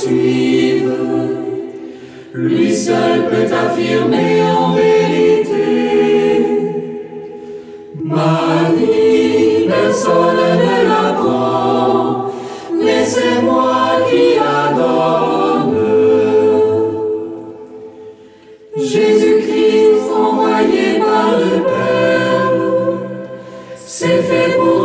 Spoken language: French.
suive. Lui seul peut affirmer en vérité. Ma vie, personne ne la prend, mais c'est moi qui la donne. Jésus-Christ envoyé par le Père, c'est fait pour